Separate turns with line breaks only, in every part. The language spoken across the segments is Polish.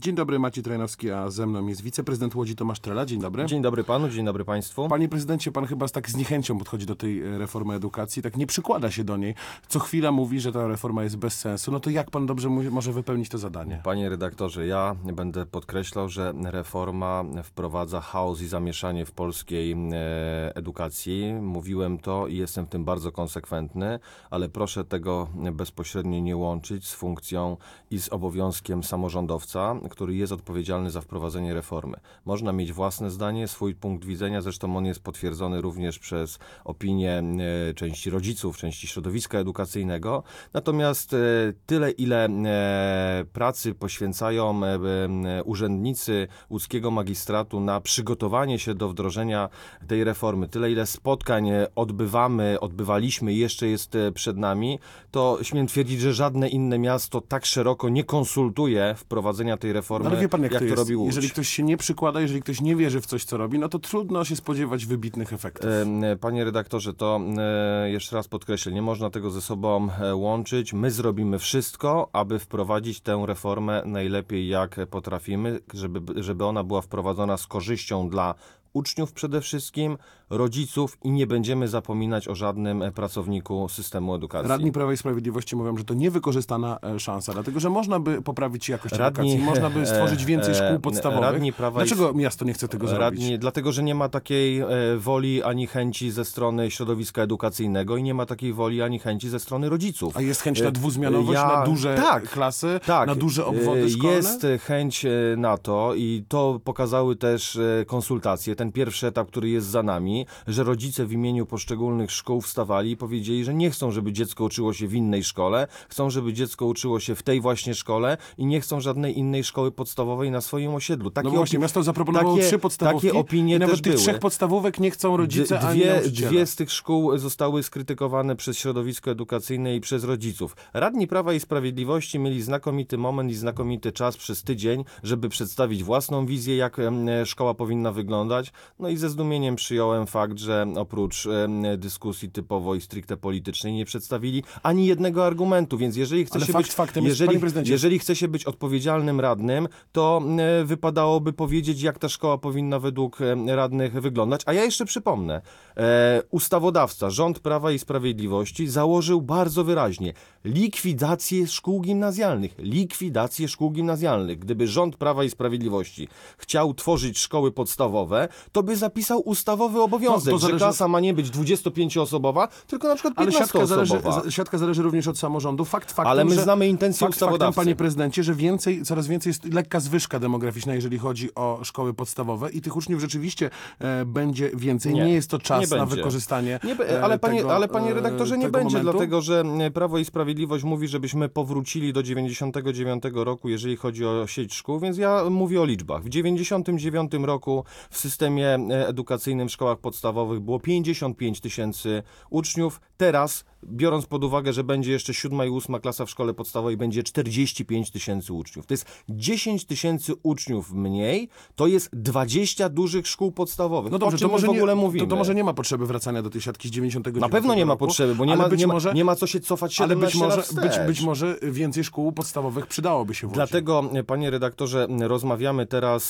Dzień dobry, Maciej Trajnowski, a ze mną jest wiceprezydent Łodzi Tomasz Trela. Dzień dobry.
Dzień dobry panu, dzień dobry państwu.
Panie prezydencie, pan chyba tak z niechęcią podchodzi do tej reformy edukacji, tak nie przykłada się do niej. Co chwila mówi, że ta reforma jest bez sensu. No to jak pan dobrze może wypełnić to zadanie?
Panie redaktorze, ja będę podkreślał, że reforma wprowadza chaos i zamieszanie w polskiej edukacji. Mówiłem to i jestem w tym bardzo konsekwentny, ale proszę tego bezpośrednio nie łączyć z funkcją i z obowiązkiem samorządowca, który jest odpowiedzialny za wprowadzenie reformy. Można mieć własne zdanie, swój punkt widzenia, zresztą on jest potwierdzony również przez opinię części rodziców, części środowiska edukacyjnego. Natomiast tyle, ile pracy poświęcają urzędnicy łódzkiego magistratu na przygotowanie się do wdrożenia tej reformy, tyle, ile spotkań odbywaliśmy i jeszcze jest przed nami, to śmiem twierdzić, że żadne inne miasto tak szeroko nie konsultuje wprowadzenia tej reformy,
ale wie pan, jak to
robi Łódź.
Jeżeli ktoś się nie przykłada, jeżeli ktoś nie wierzy w coś, co robi, no to trudno się spodziewać wybitnych efektów.
Panie redaktorze, to jeszcze raz podkreślę, nie można tego ze sobą łączyć. My zrobimy wszystko, aby wprowadzić tę reformę najlepiej jak potrafimy, żeby ona była wprowadzona z korzyścią dla uczniów przede wszystkim, rodziców i nie będziemy zapominać o żadnym pracowniku systemu edukacji.
Radni Prawa i Sprawiedliwości mówią, że to niewykorzystana szansa, dlatego że można by poprawić jakość edukacji, można by stworzyć więcej szkół podstawowych. Dlaczego miasto nie chce tego zrobić?
Dlatego, że nie ma takiej woli ani chęci ze strony środowiska edukacyjnego i nie ma takiej woli ani chęci ze strony rodziców.
A jest chęć na dwuzmianowość, na duże klasy, na duże obwody szkolne?
Jest chęć na to i to pokazały też konsultacje. Ten pierwszy etap, który jest za nami, że rodzice w imieniu poszczególnych szkół wstawali i powiedzieli, że nie chcą, żeby dziecko uczyło się w innej szkole, chcą, żeby dziecko uczyło się w tej właśnie szkole i nie chcą żadnej innej szkoły podstawowej na swoim osiedlu.
No właśnie, miasto zaproponowało 3 podstawówki
takie opinie
i nawet
też
tych
były.
3 podstawówek nie chcą rodzice ani nauczyciele.
Dwie z tych szkół zostały skrytykowane przez środowisko edukacyjne i przez rodziców. Radni Prawa i Sprawiedliwości mieli znakomity moment i znakomity czas przez tydzień, żeby przedstawić własną wizję, jak szkoła powinna wyglądać. No i ze zdumieniem przyjąłem fakt, że oprócz dyskusji typowo i stricte politycznej nie przedstawili ani jednego argumentu, więc jeżeli chce się być odpowiedzialnym radnym, to wypadałoby powiedzieć, jak ta szkoła powinna według radnych wyglądać. A ja jeszcze przypomnę, ustawodawca, rząd Prawa i Sprawiedliwości założył bardzo wyraźnie likwidację szkół gimnazjalnych. Likwidację szkół gimnazjalnych. Gdyby rząd Prawa i Sprawiedliwości chciał tworzyć szkoły podstawowe, to by zapisał ustawowy obowiązek, że klasa ma nie być 25-osobowa, tylko na przykład 15-osobowa.
Ale siatka zależy również od samorządu. Faktem,
ale my znamy intencję ustawodawcy.
Panie prezydencie, że coraz więcej jest lekka zwyżka demograficzna, jeżeli chodzi o szkoły podstawowe i tych uczniów rzeczywiście będzie więcej. Nie jest to czas na wykorzystanie
ale panie redaktorze, nie będzie,
momentu?
Dlatego że Prawo i Sprawiedliwość mówi, żebyśmy powrócili do 99 roku, jeżeli chodzi o sieć szkół, więc ja mówię o liczbach. W 99 roku w systemie edukacyjnym w szkołach podstawowych było 55 000 uczniów. Teraz, biorąc pod uwagę, że będzie jeszcze 7. i 8. klasa w szkole podstawowej, będzie 45 000 uczniów. To jest 10 000 uczniów mniej, to jest 20 dużych szkół podstawowych.
No dobrze,
o czym my w ogóle mówimy?
To może nie ma potrzeby wracania do tej siatki z 99
Na pewno nie ma potrzeby, bo nie ma co się cofać 17 lat wstecz.
Ale być może więcej szkół podstawowych przydałoby się w Łodzi.
Dlatego, panie redaktorze, rozmawiamy teraz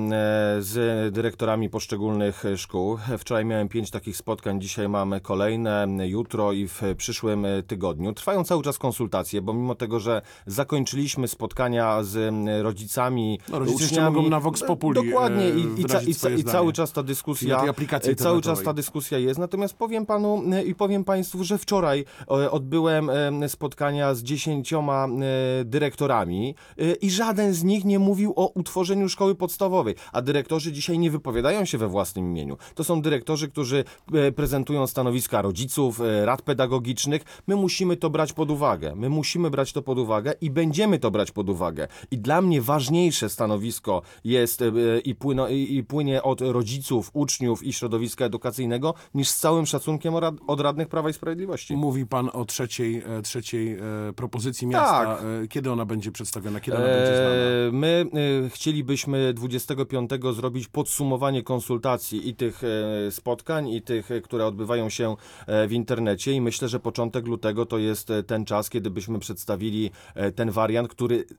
z dyrektorami poszczególnych szkół. Wczoraj miałem 5 takich spotkań, dzisiaj mamy kolejne, jutro i w przyszłym tygodniu. Trwają cały czas konsultacje, bo mimo tego, że zakończyliśmy spotkania z rodzicami,
rodzice
uczniami,
mogą na Vox Populi
dokładnie i cały czas ta dyskusja jest. Natomiast powiem panu i powiem państwu, że wczoraj odbyłem spotkania z 10 dyrektorami i żaden z nich nie mówił o utworzeniu szkoły podstawowej, a dyrektorzy dzisiaj nie wypowiadają się we własnym imieniu. To są dyrektorzy, którzy prezentują stanowiska rodziców, rad pedagogicznych. My musimy to brać pod uwagę. I będziemy to brać pod uwagę. I dla mnie ważniejsze stanowisko jest i płynie od rodziców, uczniów i środowiska edukacyjnego niż z całym szacunkiem od radnych Prawa i Sprawiedliwości.
Mówi pan o trzeciej propozycji miasta. Tak. Kiedy ona będzie przedstawiona? Kiedy ona będzie znana?
My chcielibyśmy 25 zrobić podsumowanie konsultacji i tych spotkań, i tych, które odbywają się w internecie i myślę, że początek lutego to jest ten czas, kiedy byśmy przedstawili ten wariant, który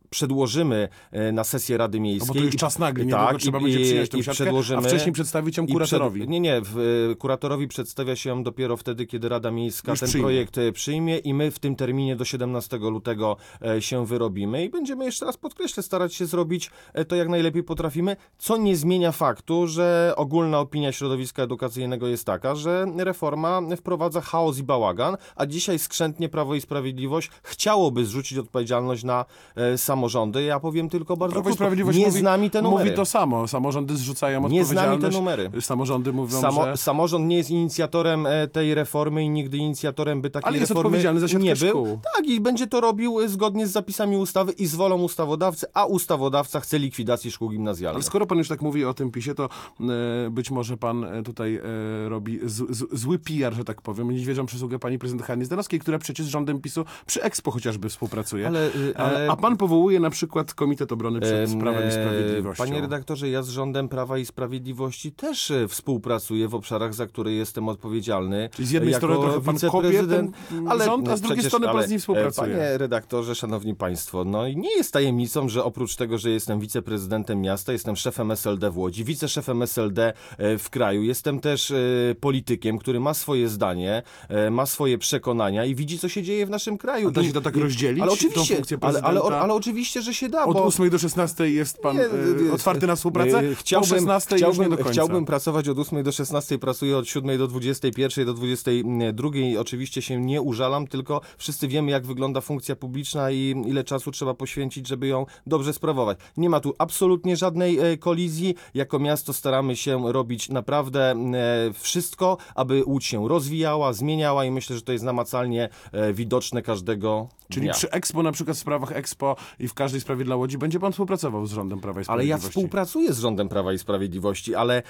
przedłożymy na sesję Rady Miejskiej.
No bo to już czas nagli, niedługo trzeba będzie przyjąć tę siatkę, a wcześniej przedstawić ją kuratorowi.
Kuratorowi przedstawia się ją dopiero wtedy, kiedy Rada Miejska ten projekt przyjmie i my w tym terminie do 17 lutego się wyrobimy i będziemy, jeszcze raz podkreślę, starać się zrobić to jak najlepiej potrafimy, co nie zmienia faktu, że ogólna opinia środowiska edukacyjnego jest taka, że reforma wprowadza chaos i bałagan, a dzisiaj skrzętnie Prawo i Sprawiedliwość chciałoby zrzucić odpowiedzialność na samorządy. Ja powiem tylko bardzo krótko, nie znamy te numery.
Mówi to samo. Samorządy zrzucają odpowiedzialność.
Nie znamy te numery.
Samorządy mówią, że...
Samorząd nie jest inicjatorem tej reformy i nigdy inicjatorem by takiej
reformy
jest
odpowiedzialny za siatkę
nie
szkół.
był. Tak, i będzie to robił zgodnie z zapisami ustawy i z wolą ustawodawcy, a ustawodawca chce likwidacji szkół gimnazjalnych.
Ale skoro pan już tak mówi o tym PiS-ie, to być może pan tutaj robi zły PR, że tak powiem. Niedźwiedzią przysługę pani prezydent Hanny Zdanowskiej, która przecież z rządem PiS-u przy Expo chociażby współpracuje. A pan powołuje na przykład Komitet Obrony przed Prawem i Sprawiedliwością.
Panie redaktorze, ja z rządem Prawa i Sprawiedliwości też współpracuję w obszarach, za które jestem odpowiedzialny.
Czyli z jednej strony trochę pan kopie ten rząd, a z drugiej strony pan z nim współpracuje.
Panie redaktorze, szanowni państwo, no i nie jest tajemnicą, że oprócz tego, że jestem wiceprezydentem miasta, jestem szefem SLD w Łodzi, wiceszefem SLD w kraju, jestem też politykiem, który ma swoje zdanie, ma swoje przekonania i widzi, co się dzieje w naszym kraju.
A da się to tak rozdzielić?
Ale oczywiście, ale oczywiście, że się da.
Od 8 do 16 jest pan otwarty na współpracę? Po 16 już nie do końca.
Chciałbym pracować od 8 do 16, pracuję od 7 do 21, do 22. Oczywiście się nie użalam, tylko wszyscy wiemy, jak wygląda funkcja publiczna i ile czasu trzeba poświęcić, żeby ją dobrze sprawować. Nie ma tu absolutnie żadnej kolizji. Jako miasto staramy się robić naprawdę wszystko, aby Łódź się rozwijała, zmieniała i myślę, że to jest namacalnie widoczne każdego
Czyli
dnia.
przy Expo, na przykład w sprawach Expo i w każdej sprawie dla Łodzi będzie pan współpracował z rządem Prawa i Sprawiedliwości?
Ale ja współpracuję z rządem Prawa i Sprawiedliwości, ale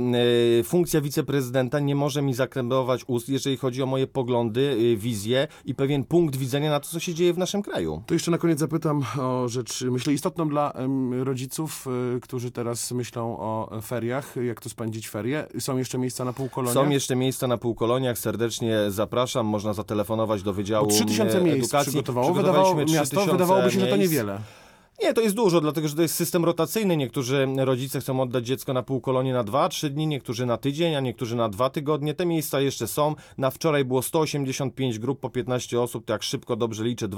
funkcja wiceprezydenta nie może mi zakrępować ust, jeżeli chodzi o moje poglądy, wizje i pewien punkt widzenia na to, co się dzieje w naszym kraju.
To jeszcze na koniec zapytam o rzecz, myślę, istotną dla rodziców, którzy teraz myślą o feriach, jak to spędzić ferie. Są jeszcze miejsca na półkoloniach?
Są jeszcze miejsca na półkoloniach, serdecznie zapraszam, można zatelefonować do Wydziału
3000 miejsc
Edukacji.
Wydawałoby się, że to niewiele.
Nie, to jest dużo, dlatego że to jest system rotacyjny. Niektórzy rodzice chcą oddać dziecko na półkolonie na 2-3 dni, niektórzy na tydzień, a niektórzy na 2 tygodnie. Te miejsca jeszcze są. Na wczoraj było 185 grup po 15 osób, to jak szybko dobrze liczę,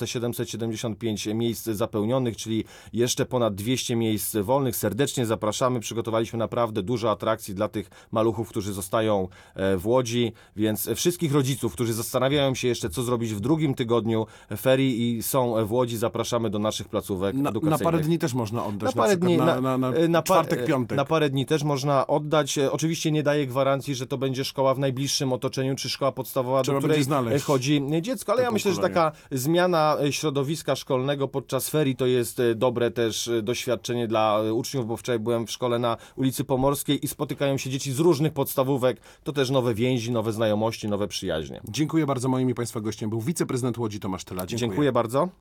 2775 miejsc zapełnionych, czyli jeszcze ponad 200 miejsc wolnych. Serdecznie zapraszamy. Przygotowaliśmy naprawdę dużo atrakcji dla tych maluchów, którzy zostają w Łodzi, więc wszystkich rodziców, którzy zastanawiają się jeszcze, co zrobić w drugim tygodniu ferii i są w Łodzi, zapraszamy do naszych placówek.
Na parę dni też można oddać, na czwartek, piątek.
Na parę dni też można oddać. Oczywiście nie daję gwarancji, że to będzie szkoła w najbliższym otoczeniu, czy szkoła podstawowa, do której chodzi dziecko, ale ja myślę, że taka zmiana środowiska szkolnego podczas ferii to jest dobre też doświadczenie dla uczniów, bo wczoraj byłem w szkole na ulicy Pomorskiej i spotykają się dzieci z różnych podstawówek. To też nowe więzi, nowe znajomości, nowe przyjaźnie.
Dziękuję bardzo. Moim i państwa gościem był wiceprezydent Łodzi Tomasz Tyla.
Dziękuję bardzo.